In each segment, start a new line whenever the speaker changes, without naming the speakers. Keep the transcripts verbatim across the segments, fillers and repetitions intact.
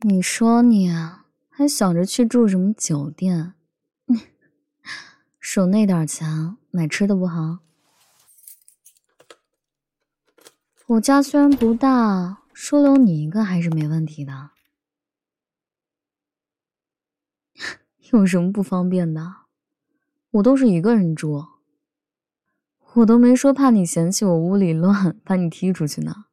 你说你啊，还想着去住什么酒店？省那点钱买吃的不好？我家虽然不大，收留你一个还是没问题的。有什么不方便的？我都是一个人住，我都没说怕你嫌弃我屋里乱，把你踢出去呢。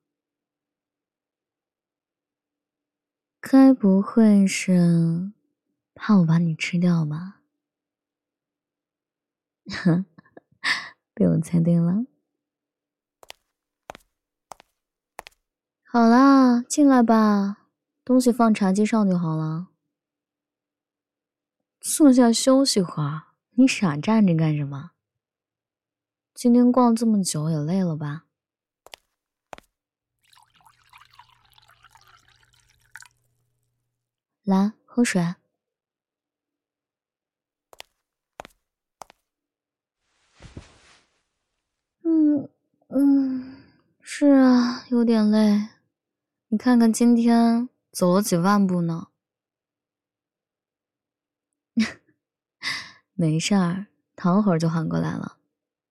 该不会是怕我把你吃掉吧？被我猜对了。好啦，进来吧，东西放茶几上就好了。坐下休息会儿，你傻站着干什么？今天逛这么久也累了吧？来，喝水。嗯嗯，是啊，有点累。你看看今天走了几万步呢？没事儿，躺会儿就缓过来了。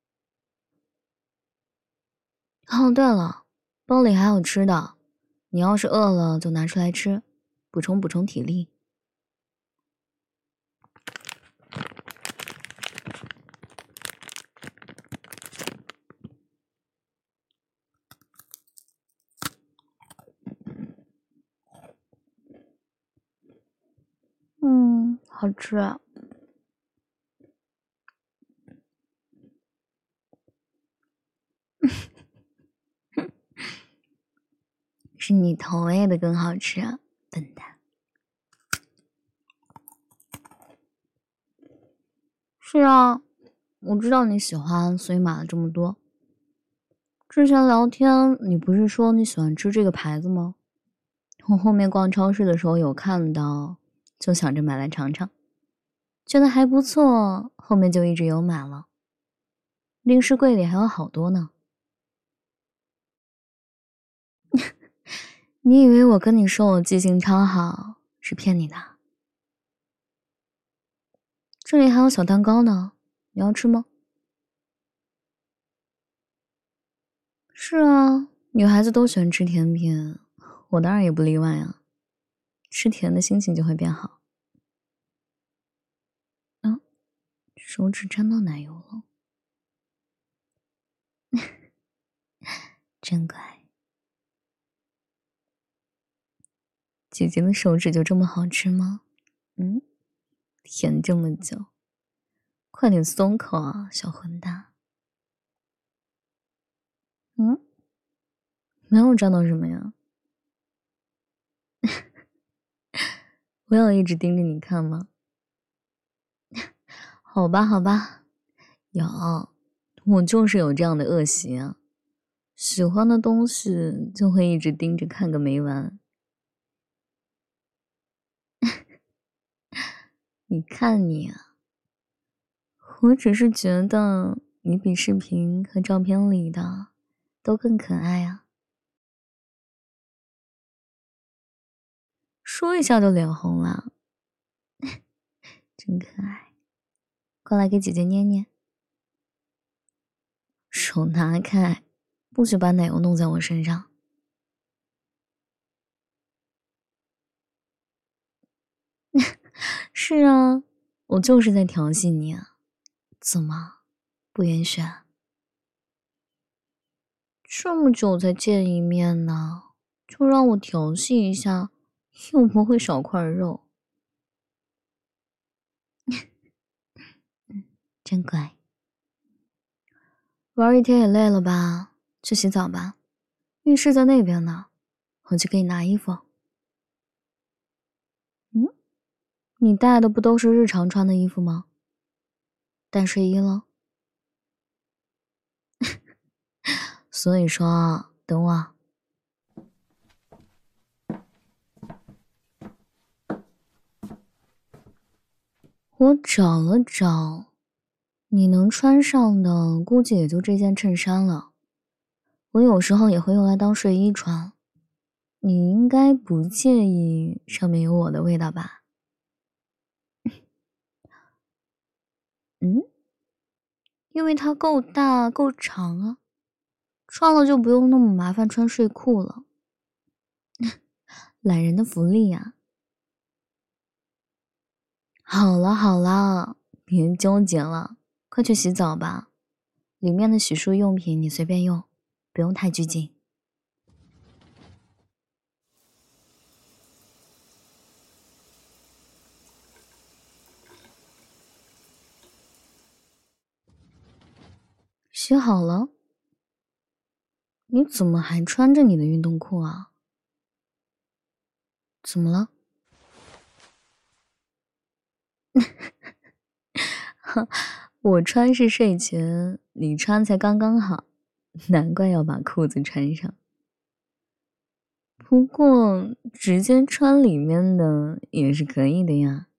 哦，对了，包里还有吃的，你要是饿了就拿出来吃，补充补充体力。嗯，好吃啊。是你投喂的更好吃啊，笨蛋。是啊，我知道你喜欢，所以买了这么多。之前聊天你不是说你喜欢吃这个牌子吗？我后面逛超市的时候有看到，就想着买来尝尝，觉得还不错，后面就一直有买了。零食柜里还有好多呢。你以为我跟你说我记性超好，是骗你的。这里还有小蛋糕呢，你要吃吗？是啊，女孩子都喜欢吃甜品，我当然也不例外啊。吃甜的心情就会变好。嗯，手指沾到奶油了。真乖。姐姐的手指就这么好吃吗？嗯，舔这么久，快点松口啊，小混蛋。嗯，没有沾到什么呀？我要一直盯着你看吗？好吧，好吧，有，我就是有这样的恶习啊，喜欢的东西就会一直盯着看个没完。你看你啊，我只是觉得你比视频和照片里的都更可爱啊。说一下就脸红了，真可爱。过来给姐姐捏捏。手拿开，不许把奶油弄在我身上。是啊，我就是在调戏你啊，怎么不允许啊？这么久才见一面呢，就让我调戏一下，又不会少块肉。真乖。玩一天也累了吧？去洗澡吧，浴室在那边呢，我去给你拿衣服。嗯，你带的不都是日常穿的衣服吗？带睡衣了？所以说，等我。我找了找，你能穿上的估计也就这件衬衫了。我有时候也会用来当睡衣穿。 你应该不介意上面有我的味道吧？嗯，因为它够大够长啊，穿了就不用那么麻烦穿睡裤了。懒人的福利呀、好了好了，别纠结了，快去洗澡吧。里面的洗漱用品你随便用，不用太拘谨。洗好了？你怎么还穿着你的运动裤啊？怎么了？我穿是睡裙，你穿才刚刚好，难怪要把裤子穿上。不过直接穿里面的也是可以的呀。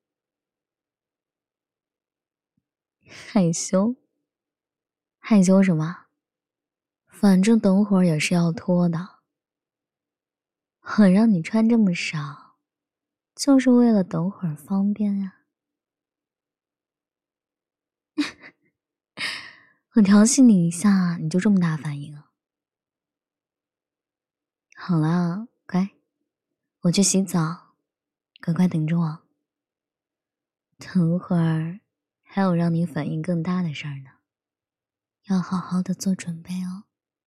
害羞？害羞什么？反正等会儿也是要脱的。我让你穿这么少，就是为了等会儿方便呀。我调戏你一下，你就这么大反应啊？好啦，乖，我去洗澡，乖乖等着我。等会儿还有让你反应更大的事儿呢，要好好的做准备哦。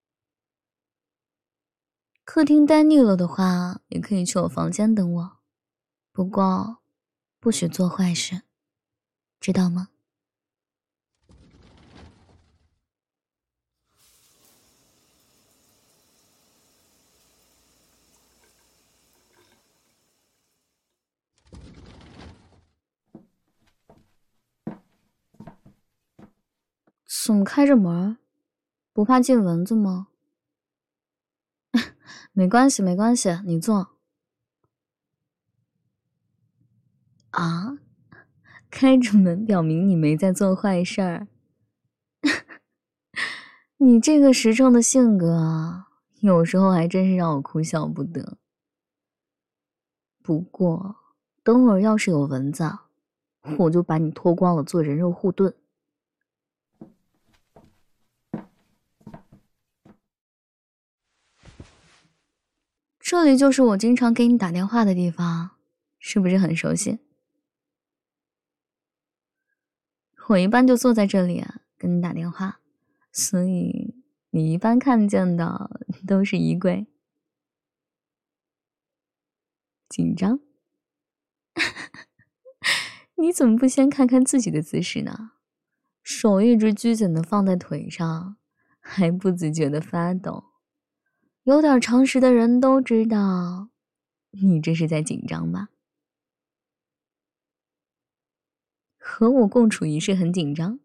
客厅待腻了的话，也可以去我房间等我，不过不许做坏事，知道吗？怎么开着门？不怕进蚊子吗？没关系，没关系，你坐。啊？开着门表明你没在做坏事儿。你这个实诚的性格啊，有时候还真是让我哭笑不得。不过，等会儿要是有蚊子啊，我就把你脱光了做人肉护盾。这里就是我经常给你打电话的地方，是不是很熟悉？我一般就坐在这里啊，跟你打电话，所以你一般看见的都是衣柜。紧张？你怎么不先看看自己的姿势呢？手一直拘谨的放在腿上，还不自觉的发抖。有点常识的人都知道，你这是在紧张吧？和我共处一室很紧张？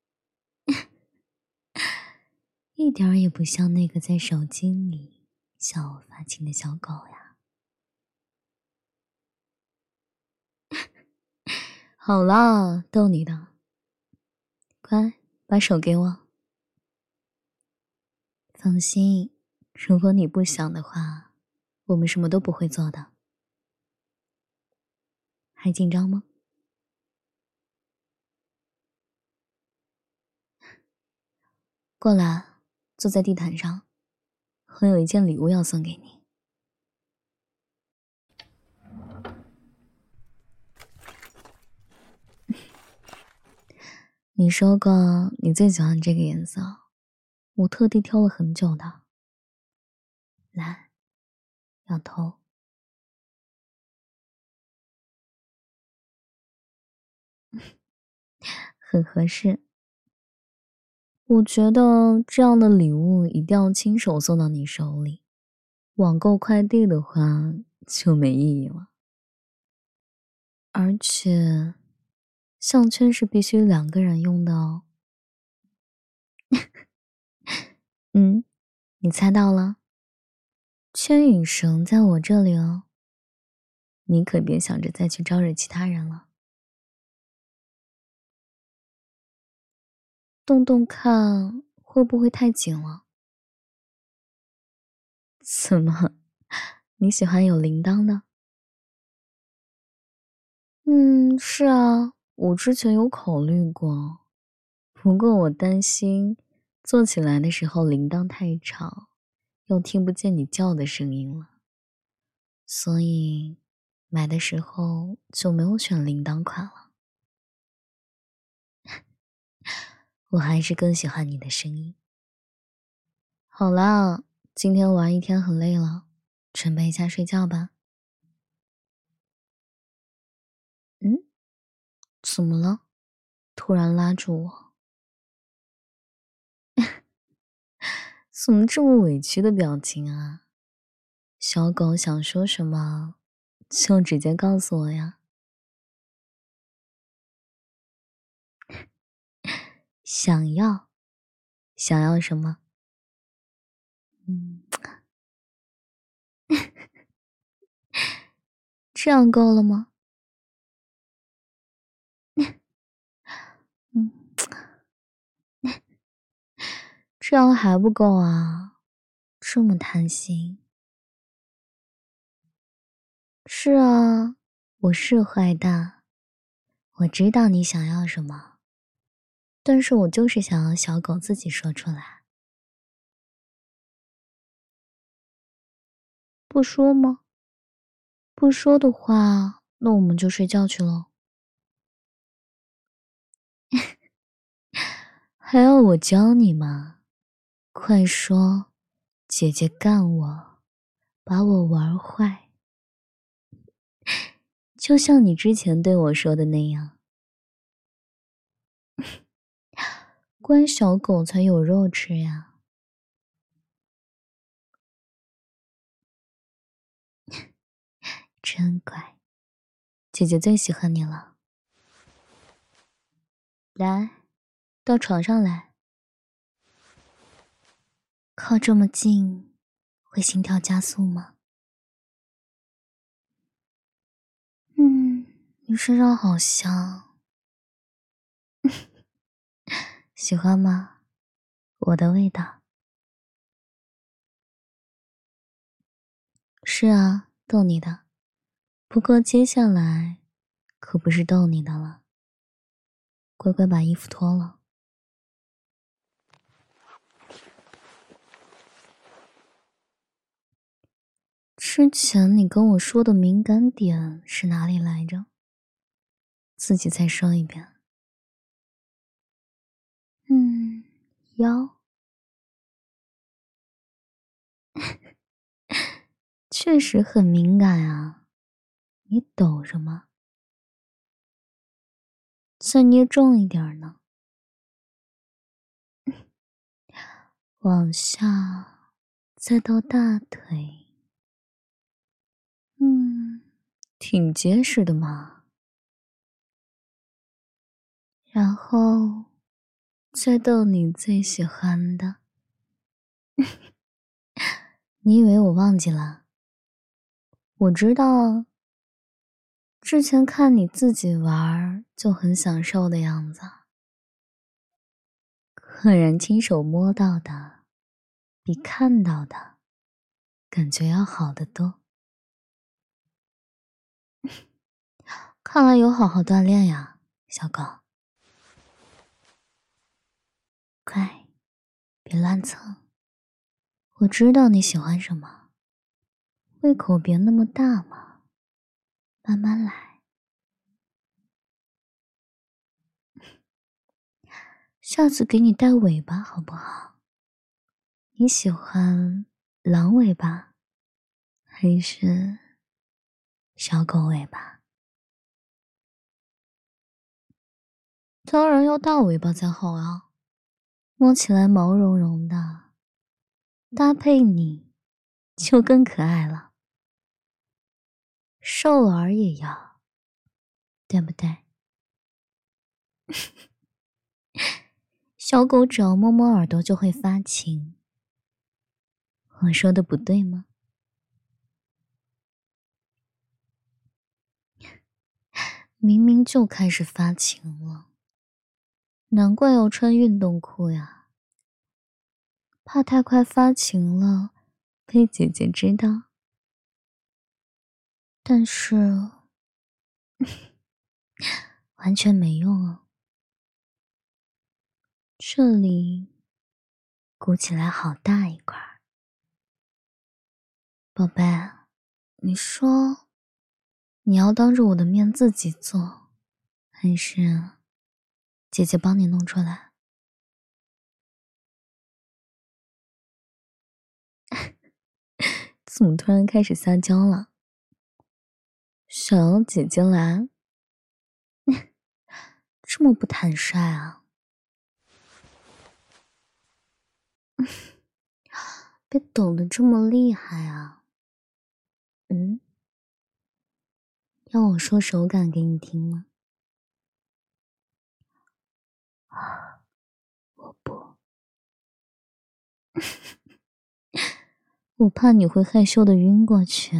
一点儿也不像那个在手机里向我发情的小狗呀。好了，逗你的。乖，把手给我。放心，如果你不想的话，我们什么都不会做的。还紧张吗？过来，坐在地毯上，我有一件礼物要送给你。你说过你最喜欢这个颜色，我特地挑了很久的。来，摇头。很合适。我觉得这样的礼物一定要亲手送到你手里，网购快递的话就没意义了。而且，项圈是必须两个人用的哦。嗯，你猜到了，牵引绳在我这里哦，你可别想着再去招惹其他人了。动动看，会不会太紧了？怎么， 你喜欢有铃铛的？嗯，是啊，我之前有考虑过，不过我担心做起来的时候铃铛太吵，又听不见你叫的声音了，所以买的时候就没有选铃铛款了。我还是更喜欢你的声音。好啦，今天玩一天很累了，准备一下睡觉吧。嗯，怎么了？突然拉住我，怎么这么委屈的表情啊？小狗想说什么，就直接告诉我呀。想要，想要什么？嗯，这样够了吗？嗯，这样还不够啊，这么贪心。是啊，我是坏蛋，我知道你想要什么，但是我就是想要小狗自己说出来。不说吗？不说的话，那我们就睡觉去喽。还要我教你吗？快说，姐姐干我，把我玩坏，就像你之前对我说的那样。关小狗才有肉吃呀。真乖，姐姐最喜欢你了。来，到床上来。靠这么近，会心跳加速吗？嗯，你身上好香。喜欢吗？我的味道。是啊，逗你的。不过接下来可不是逗你的了。乖乖把衣服脱了。之前你跟我说的敏感点是哪里来着？自己再说一遍。嗯，腰。确实很敏感啊，你抖着吗？再捏重一点呢。往下，再到大腿。嗯，挺结实的嘛。然后，再到你最喜欢的。你以为我忘记了？我知道啊。之前看你自己玩就很享受的样子，果然亲手摸到的比看到的感觉要好得多。看来有好好锻炼呀，小狗。乖，别乱蹭。我知道你喜欢什么，胃口别那么大嘛，慢慢来。下次给你带尾巴好不好？你喜欢狼尾巴还是小狗尾巴？当然要大尾巴才好啊，摸起来毛茸茸的，搭配你就更可爱了。瘦耳也要，对不对？小狗只要摸摸耳朵就会发情，我说的不对吗？明明就开始发情了，难怪要穿运动裤呀，怕太快发情了被姐姐知道。 但是完全没用啊，这里鼓起来好大一块。宝贝，你说你要当着我的面自己做，还是姐姐帮你弄出来？怎么突然开始撒娇了？想要姐姐来？这么不坦率啊？别抖得这么厉害啊！嗯，要我说手感给你听吗？我不，我怕你会害羞的晕过去。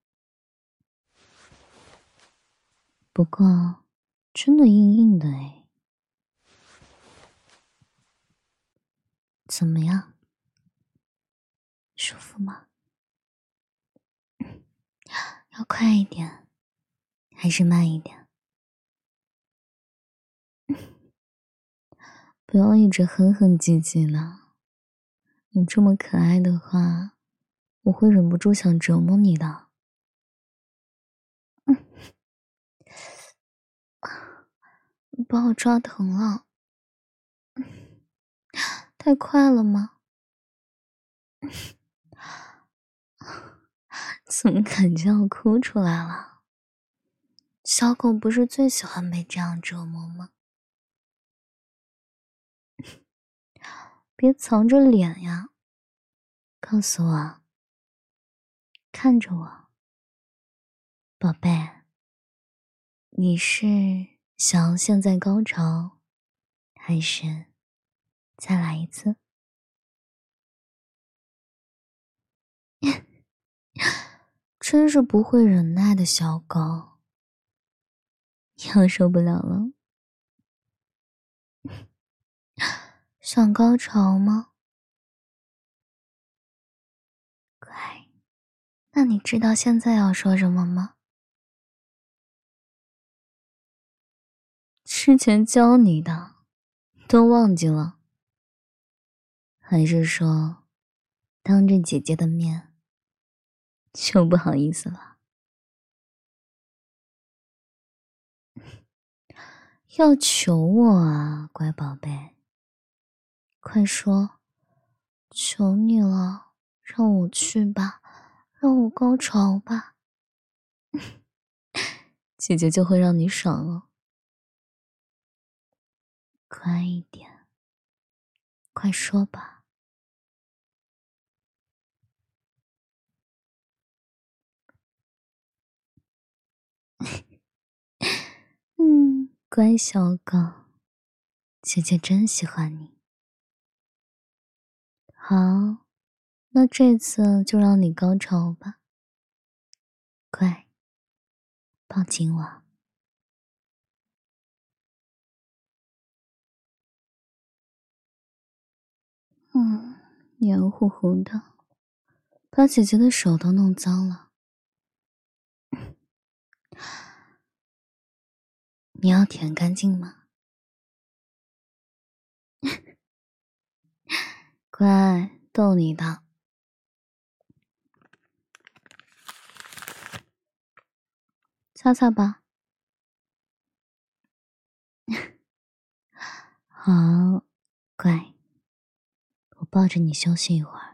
不过，真的硬硬的诶。怎么样？舒服吗？要快一点，还是慢一点？不要一直哼哼唧唧的。你这么可爱的话，我会忍不住想折磨你的。嗯，你把我抓疼了。太快了吗？怎么感觉要哭出来了？小狗不是最喜欢被这样折磨吗？别藏着脸呀，告诉我，看着我，宝贝，你是想要现在高潮，还是再来一次？真是不会忍耐的小狗，要受不了了。想高潮吗？乖，那你知道现在要说什么吗？之前教你的，都忘记了？还是说，当着姐姐的面，就不好意思了？要求我啊，乖宝贝，快说，求你了，让我去吧，让我高潮吧，姐姐就会让你爽了。快一点，快说吧。嗯，乖小狗，姐姐真喜欢你。好，那这次就让你高潮吧。乖，抱紧我。嗯，黏糊糊的，把姐姐的手都弄脏了。你要舔干净吗？乖，逗你的。擦擦吧。好，乖，我抱着你休息一会儿。